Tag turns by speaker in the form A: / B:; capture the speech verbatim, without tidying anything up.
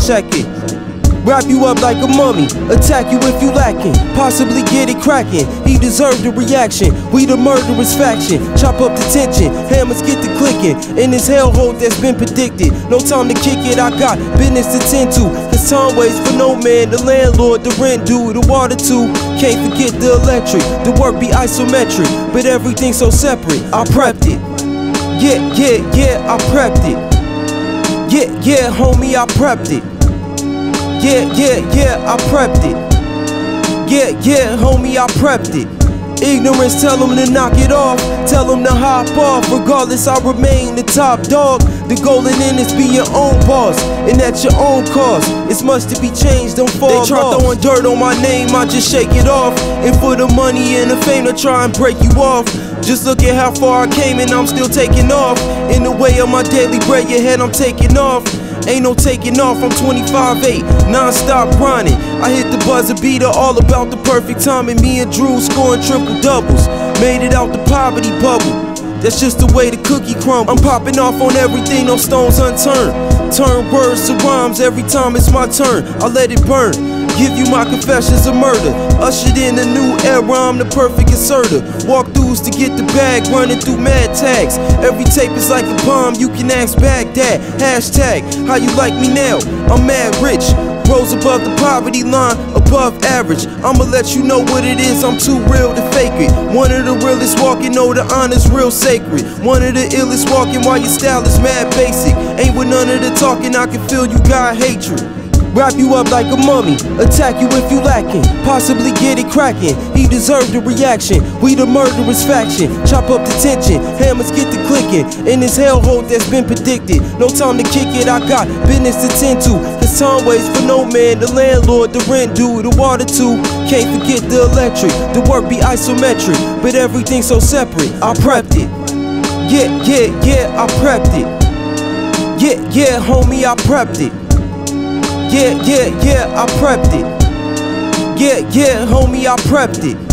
A: check it. Wrap you up like a mummy, attack you if you lacking, possibly get it cracking. He deserved a reaction, we the murderous faction. Chop up the tension, hammers get the clicking. In this hellhole that's been predicted, no time to kick it, I got business to tend to. Cause time waits for no man, the landlord, the rent due, the water too. Can't forget the electric, the work be isometric, but everything's so separate. I prepped it, yeah, yeah, yeah, I prepped it. Yeah, yeah, homie, I prepped it. Yeah, yeah, yeah, I prepped it. Yeah, yeah, homie, I prepped it. Ignorance, tell them to knock it off. Tell them to hop off. Regardless, I remain the top dog. The goal in it is be your own boss, and at your own cost. It's much to be changed, don't fall off. They try throwing dirt on my name, I just shake it off. And for the money and the fame, they try and break you off. Just look at how far I came and I'm still taking off. In the way of my daily bread, your head I'm taking off. Ain't no taking off, I'm twenty-five eight, non-stop grinding. I hit the buzzer beater, all about the perfect timing. Me and Drew scoring triple doubles. Made it out the poverty bubble. That's just the way the cookie crumble. I'm popping off on everything, no stones unturned. Turn words to rhymes every time it's my turn. I let it burn. Give you my confessions of murder. Ushered in a new era, I'm the perfect inserter. Walkthroughs to get the bag, running through mad tags. Every tape is like a bomb, you can ask Baghdad. Hashtag, how you like me now? I'm mad rich. Rose above the poverty line, above average. I'ma let you know what it is, I'm too real to fake it. One of the realest walking, know the honor's real sacred. One of the illest walking while your style is mad basic. Ain't with none of the talking, I can feel you got hatred. Wrap you up like a mummy, attack you if you lacking, possibly get it cracking. He deserved a reaction, we the murderous faction. Chop up the tension, hammers get the clicking. In this hellhole that's been predicted, no time to kick it, I got business to tend to. Cause time waits for no man, the landlord, the rent due, the water too. Can't forget the electric, the work be isometric, but everything's so separate. I prepped it, yeah, yeah, yeah, I prepped it. Yeah, yeah, homie, I prepped it. Yeah, yeah, yeah, I prepped it. Yeah, yeah, homie, I prepped it.